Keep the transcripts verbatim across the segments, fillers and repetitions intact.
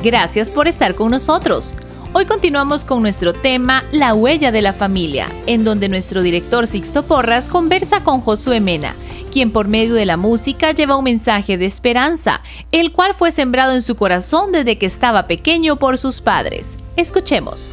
Gracias por estar con nosotros. Hoy continuamos con nuestro tema La huella de la familia, en donde nuestro director Sixto Porras conversa con Josué Mena, quien por medio de la música lleva un mensaje de esperanza, el cual fue sembrado en su corazón desde que estaba pequeño por sus padres. Escuchemos.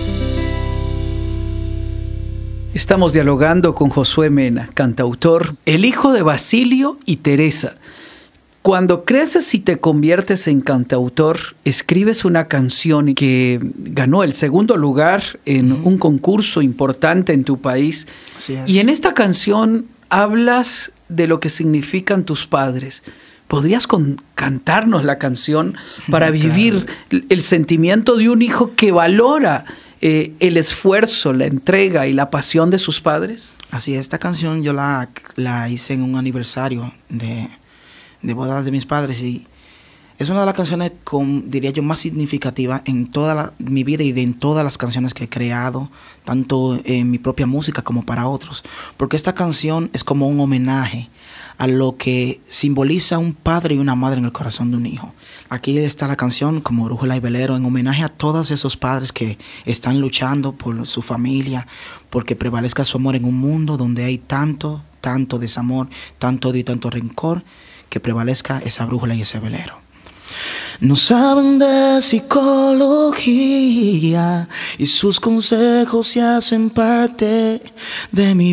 Estamos dialogando con Josué Mena, cantautor, el hijo de Basilio y Teresa. Cuando creces y te conviertes en cantautor, escribes una canción que ganó el segundo lugar en uh-huh. un concurso importante en tu país. Y en esta canción hablas de lo que significan tus padres. ¿Podrías con- cantarnos la canción para claro. vivir el sentimiento de un hijo que valora eh, el esfuerzo, la entrega y la pasión de sus padres? Así es, esta canción yo la, la hice en un aniversario de... de bodas de mis padres y es una de las canciones con, diría yo, más significativa en toda la, mi vida y de en todas las canciones que he creado, tanto en mi propia música como para otros, porque esta canción es como un homenaje a lo que simboliza un padre y una madre en el corazón de un hijo. Aquí está la canción como brújula y velero en homenaje a todos esos padres que están luchando por su familia, porque prevalezca su amor en un mundo donde hay tanto, tanto desamor, tanto odio y tanto rencor, que prevalezca esa brújula y ese velero. No saben de psicología y sus consejos se hacen parte de mi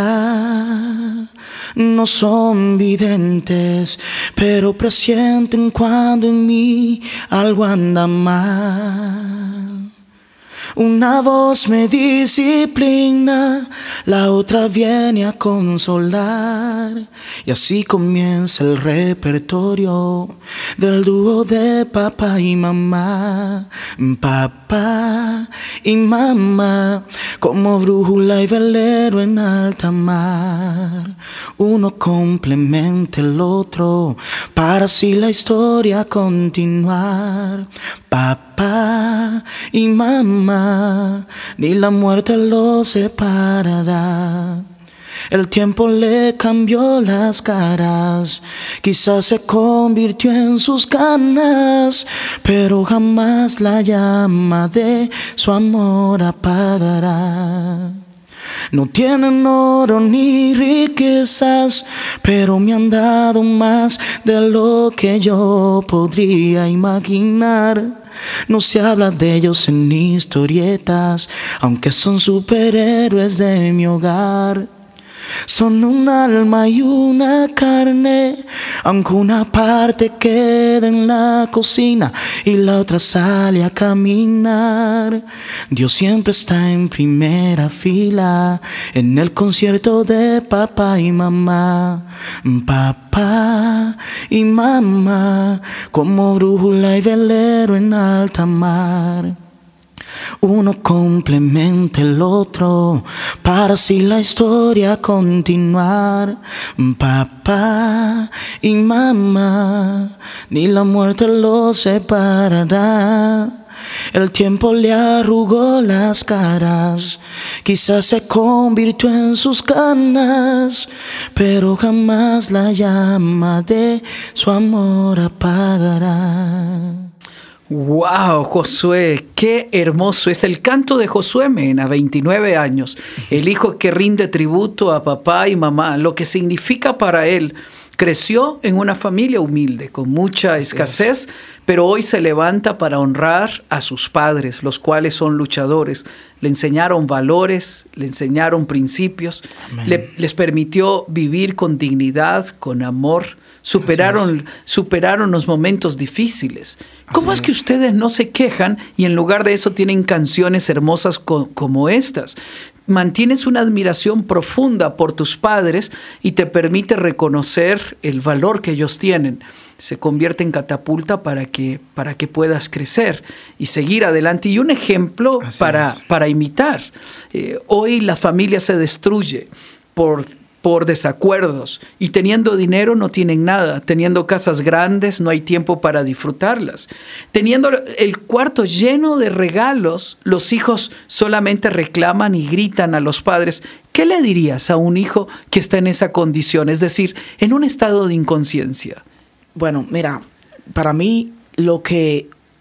vida. No son videntes, pero presienten cuando en mí algo anda mal. Una voz me disciplina, la otra viene a consolar. Y así comienza el repertorio del dúo de papá y mamá. Papá y mamá, como brújula y velero en alta mar. Uno complementa el otro para así la historia continuar. Papá y mamá, ni la muerte los separará. El tiempo le cambió las caras, quizás se convirtió en sus ganas, pero jamás la llama de su amor apagará. No tienen oro ni riquezas, pero me han dado más de lo que yo podría imaginar. No se habla de ellos en historietas, aunque son superhéroes de mi hogar. Son un alma y una carne, aunque una parte queda en la cocina y la otra sale a caminar. Dios siempre está en primera fila en el concierto de papá y mamá. Papá y mamá, como brújula y velero en alta mar. Uno complementa el otro para así la historia continuar. Papá y mamá, ni la muerte los separará. El tiempo le arrugó las caras, quizás se convirtió en sus canas, pero jamás la llama de su amor apagará. ¡Wow, Josué! ¡Qué hermoso! Es el canto de Josué Mena, veintinueve años, el hijo que rinde tributo a papá y mamá, lo que significa para él. Creció en una familia humilde, con mucha escasez, pero hoy se levanta para honrar a sus padres, los cuales son luchadores. Le enseñaron valores, le enseñaron principios, le, les permitió vivir con dignidad, con amor. Superaron, superaron los momentos difíciles. ¿Cómo es que ustedes no se quejan y en lugar de eso tienen canciones hermosas co- como estas? Mantienes una admiración profunda por tus padres y te permite reconocer el valor que ellos tienen. Se convierte en catapulta para que, para que puedas crecer y seguir adelante. Y un ejemplo para, para imitar. Eh, hoy la familia se destruye por... por desacuerdos, y teniendo dinero no tienen nada, teniendo casas grandes no hay tiempo para disfrutarlas, teniendo el cuarto lleno de regalos, los hijos solamente reclaman y gritan a los padres. ¿Qué le dirías a un hijo que está en esa condición, es decir, en un estado de inconsciencia? Bueno, mira, para mí lo que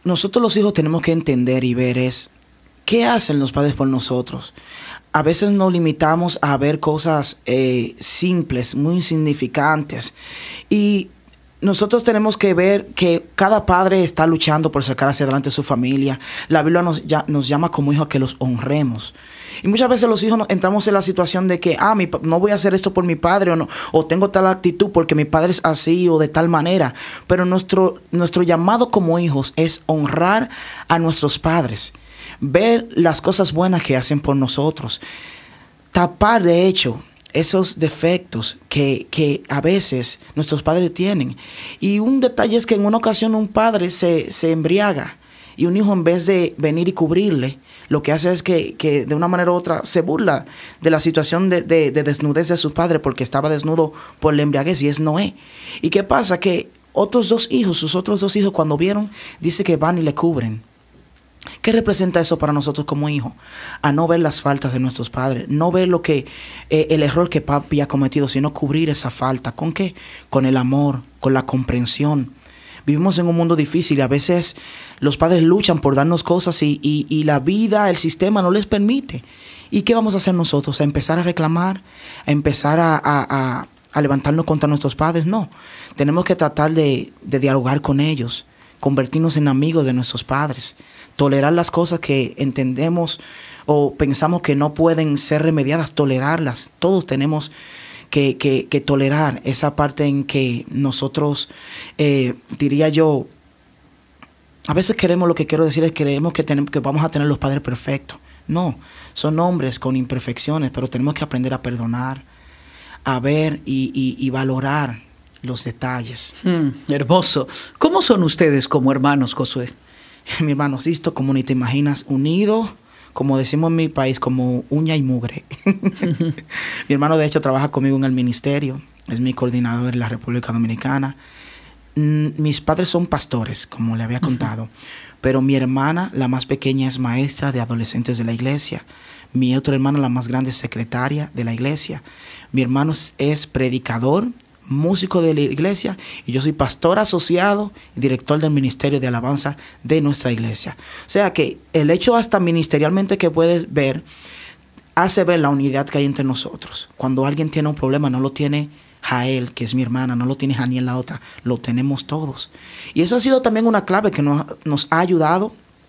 nosotros los hijos tenemos que entender y ver es, ¿qué hacen los padres por nosotros? A veces nos limitamos a ver cosas eh, simples, muy insignificantes. Y nosotros tenemos que ver que cada padre está luchando por sacar hacia adelante su familia. La Biblia nos, ya, nos llama como hijos a que los honremos. Y muchas veces los hijos nos, entramos en la situación de que, ah, mi, no voy a hacer esto por mi padre, o, no, o tengo tal actitud porque mi padre es así o de tal manera. Pero nuestro, nuestro llamado como hijos es honrar a nuestros padres. Ver las cosas buenas que hacen por nosotros. Tapar, de hecho, esos defectos que, que a veces nuestros padres tienen. Y un detalle es que en una ocasión un padre se, se embriaga y un hijo, en vez de venir y cubrirle, lo que hace es que, que de una manera u otra se burla de la situación de, de, de desnudez de su padre porque estaba desnudo por la embriaguez, y es Noé. ¿Y qué pasa? Que otros dos hijos, sus otros dos hijos, cuando vieron, dice que van y le cubren. ¿Qué representa eso para nosotros como hijos? A no ver las faltas de nuestros padres, no ver lo que eh, el error que papi ha cometido, sino cubrir esa falta. ¿Con qué? Con el amor, con la comprensión. Vivimos en un mundo difícil y a veces los padres luchan por darnos cosas y, y, y la vida, el sistema no les permite. ¿Y qué vamos a hacer nosotros? ¿A empezar a reclamar? ¿A empezar a, a, a, a levantarnos contra nuestros padres? No. Tenemos que tratar de, de dialogar con ellos, convertirnos en amigos de nuestros padres. Tolerar las cosas que entendemos o pensamos que no pueden ser remediadas, tolerarlas. Todos tenemos que, que, que tolerar esa parte en que nosotros, eh, diría yo, a veces queremos, lo que quiero decir es que creemos que, tenemos, que vamos a tener los padres perfectos. No, son hombres con imperfecciones, pero tenemos que aprender a perdonar, a ver y, y, y valorar los detalles. Mm, hermoso. ¿Cómo son ustedes como hermanos, Josué? Mi hermano Sisto, como ni te imaginas, unido, como decimos en mi país, como uña y mugre. Mi hermano, de hecho, trabaja conmigo en el ministerio, es mi coordinador en la República Dominicana. Mm, mis padres son pastores, como le había contado, pero mi hermana, la más pequeña, es maestra de adolescentes de la iglesia. Mi otra hermana, la más grande, es secretaria de la iglesia. Mi hermano es predicador, músico de la iglesia, y yo soy pastor asociado y director del ministerio de alabanza de nuestra iglesia. O sea que el hecho hasta ministerialmente que puedes ver hace ver la unidad que hay entre nosotros. Cuando alguien tiene un problema, no lo tiene Jael, que es mi hermana, no lo tiene Janiel, la otra, lo tenemos todos. Y eso ha sido también una clave que nos, nos ha ayudado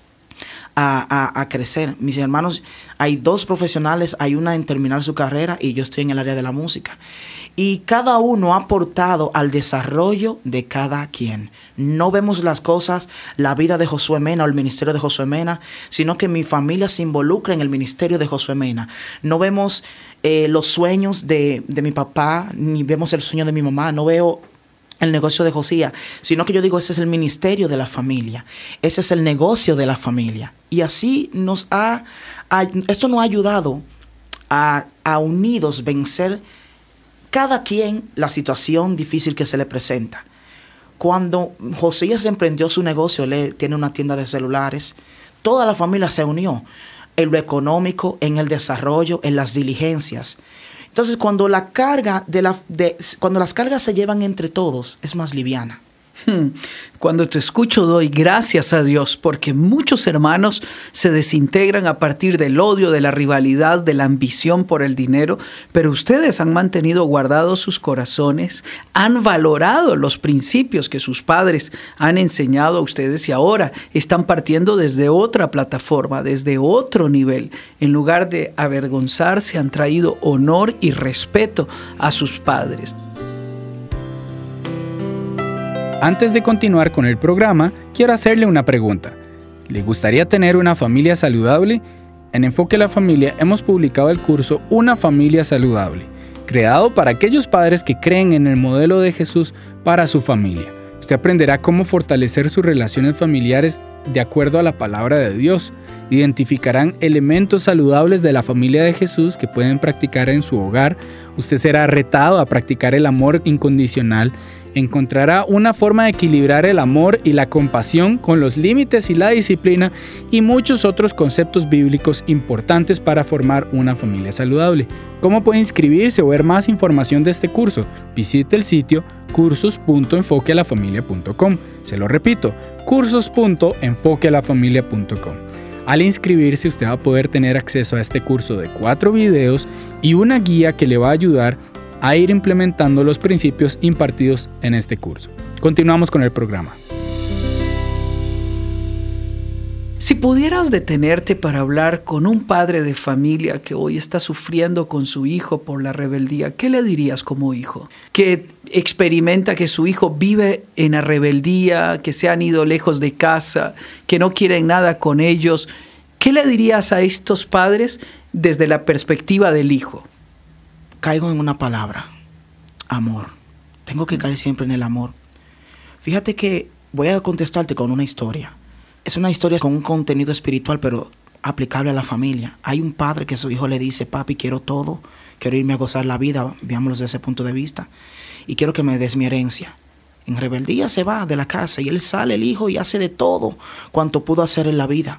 A, a, a crecer. Mis hermanos, hay dos profesionales, hay una en terminar su carrera y yo estoy en el área de la música. Y cada uno ha aportado al desarrollo de cada quien. No vemos las cosas, la vida de Josué Mena o el ministerio de Josué Mena, sino que mi familia se involucra en el ministerio de Josué Mena. No vemos eh, los sueños de, de mi papá, ni vemos el sueño de mi mamá, no veo el negocio de Josías, sino que yo digo, ese es el ministerio de la familia, ese es el negocio de la familia. Y así nos ha, a, esto nos ha ayudado a, a unidos vencer cada quien la situación difícil que se le presenta. Cuando Josías emprendió su negocio, él tiene una tienda de celulares, toda la familia se unió en lo económico, en el desarrollo, en las diligencias. Entonces, cuando la carga de la, de, cuando las cargas se llevan entre todos, es más liviana. Cuando te escucho doy gracias a Dios porque muchos hermanos se desintegran a partir del odio, de la rivalidad, de la ambición por el dinero, pero ustedes han mantenido guardados sus corazones, han valorado los principios que sus padres han enseñado a ustedes y ahora están partiendo desde otra plataforma, desde otro nivel. En lugar de avergonzarse, han traído honor y respeto a sus padres. Antes de continuar con el programa, quiero hacerle una pregunta. ¿Le gustaría tener una familia saludable? En Enfoque a la Familia hemos publicado el curso Una Familia Saludable, creado para aquellos padres que creen en el modelo de Jesús para su familia. Usted aprenderá cómo fortalecer sus relaciones familiares de acuerdo a la palabra de Dios. Identificarán elementos saludables de la familia de Jesús que pueden practicar en su hogar. Usted será retado a practicar el amor incondicional encontrará una forma de equilibrar el amor y la compasión con los límites y la disciplina y muchos otros conceptos bíblicos importantes para formar una familia saludable. ¿Cómo puede inscribirse o ver más información de este curso? Visite el sitio cursos punto enfoque a la familia punto com. Se lo repito, cursos punto enfoque a la familia punto com. Al inscribirse, usted va a poder tener acceso a este curso de cuatro videos y una guía que le va a ayudar a ir implementando los principios impartidos en este curso. Continuamos con el programa. Si pudieras detenerte para hablar con un padre de familia que hoy está sufriendo con su hijo por la rebeldía, ¿qué le dirías como hijo? Que experimenta que su hijo vive en la rebeldía, que se han ido lejos de casa, que no quieren nada con ellos. ¿Qué le dirías a estos padres desde la perspectiva del hijo? Caigo en una palabra, amor. Tengo que caer siempre en el amor. Fíjate que voy a contestarte con una historia. Es una historia con un contenido espiritual, pero aplicable a la familia. Hay un padre que a su hijo le dice, papi, quiero todo, quiero irme a gozar la vida, veámoslo desde ese punto de vista, y quiero que me des mi herencia. En rebeldía se va de la casa y él sale, el hijo, y hace de todo cuanto pudo hacer en la vida.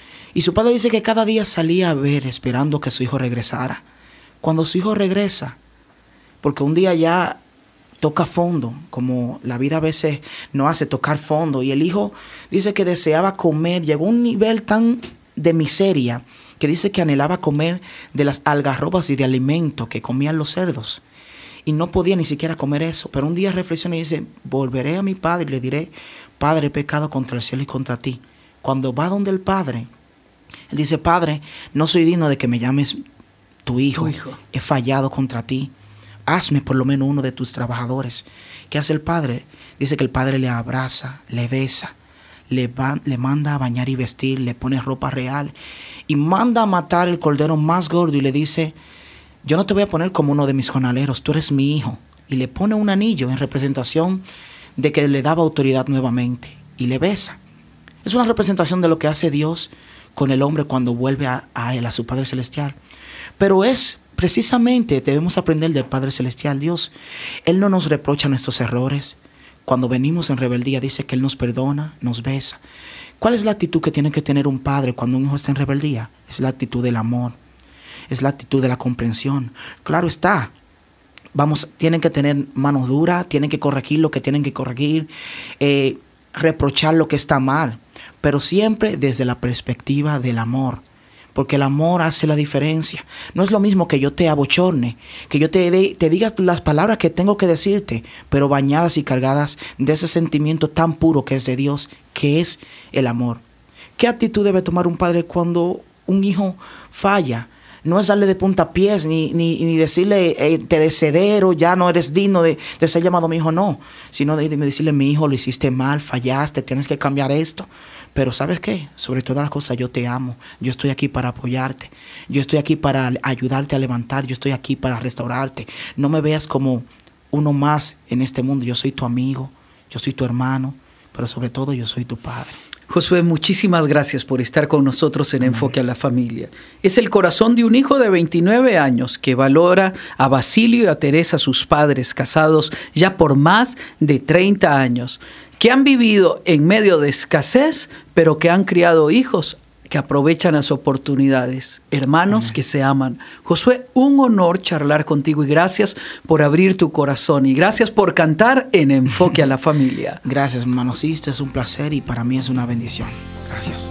Y su padre dice que cada día salía a ver, esperando que su hijo regresara. Cuando su hijo regresa, porque un día ya toca fondo, como la vida a veces no hace, tocar fondo, y el hijo dice que deseaba comer, llegó a un nivel tan de miseria que dice que anhelaba comer de las algarrobas y de alimento que comían los cerdos, y no podía ni siquiera comer eso. Pero un día reflexiona y dice, volveré a mi padre y le diré, Padre, he pecado contra el cielo y contra ti. Cuando va donde el padre, él dice, Padre, no soy digno de que me llames tu hijo, tu hijo. He fallado contra ti. Hazme por lo menos uno de tus trabajadores. ¿Qué hace el padre? Dice que el padre le abraza, le besa, le, va, le manda a bañar y vestir, le pone ropa real y manda a matar el cordero más gordo y le dice, yo no te voy a poner como uno de mis jornaleros, tú eres mi hijo. Y le pone un anillo en representación de que le daba autoridad nuevamente y le besa. Es una representación de lo que hace Dios con el hombre cuando vuelve a, a él, a su Padre Celestial. Pero es precisamente, debemos aprender del Padre Celestial, Dios. Él no nos reprocha nuestros errores. Cuando venimos en rebeldía, dice que Él nos perdona, nos besa. ¿Cuál es la actitud que tiene que tener un padre cuando un hijo está en rebeldía? Es la actitud del amor. Es la actitud de la comprensión. Claro está. Vamos, tienen que tener mano dura, tienen que corregir lo que tienen que corregir, eh, reprochar lo que está mal, pero siempre desde la perspectiva del amor. Porque el amor hace la diferencia. No es lo mismo que yo te abochorne, que yo te, de, te diga las palabras que tengo que decirte, pero bañadas y cargadas de ese sentimiento tan puro que es de Dios, que es el amor. ¿Qué actitud debe tomar un padre cuando un hijo falla? No es darle de puntapiés, ni, ni, ni decirle, eh, te descedero, ya no eres digno de, de ser llamado mi hijo, no. Sino de decirle, mi hijo, lo hiciste mal, fallaste, tienes que cambiar esto. Pero ¿sabes qué? Sobre todas las cosas yo te amo. Yo estoy aquí para apoyarte. Yo estoy aquí para ayudarte a levantar. Yo estoy aquí para restaurarte. No me veas como uno más en este mundo. Yo soy tu amigo. Yo soy tu hermano. Pero sobre todo yo soy tu padre. Josué, muchísimas gracias por estar con nosotros en Amén. Enfoque a la Familia. Es el corazón de un hijo de veintinueve años que valora a Basilio y a Teresa, sus padres, casados ya por más de treinta años, que han vivido en medio de escasez, pero que han criado hijos que aprovechan las oportunidades, hermanos Amén. Que se aman. Josué, un honor charlar contigo y gracias por abrir tu corazón y gracias por cantar en Enfoque a la Familia. Gracias, hermano. Sí, esto es un placer y para mí es una bendición. Gracias.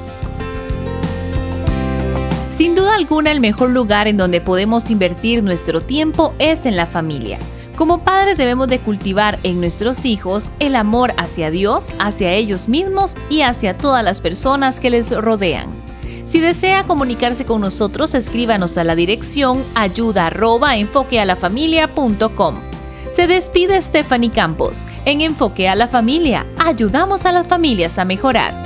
Sin duda alguna, el mejor lugar en donde podemos invertir nuestro tiempo es en la familia. Como padres debemos de cultivar en nuestros hijos el amor hacia Dios, hacia ellos mismos y hacia todas las personas que les rodean. Si desea comunicarse con nosotros, escríbanos a la dirección ayuda arroba enfoque a la familia punto com. Se despide Stephanie Campos. En Enfoque a la Familia, ayudamos a las familias a mejorar.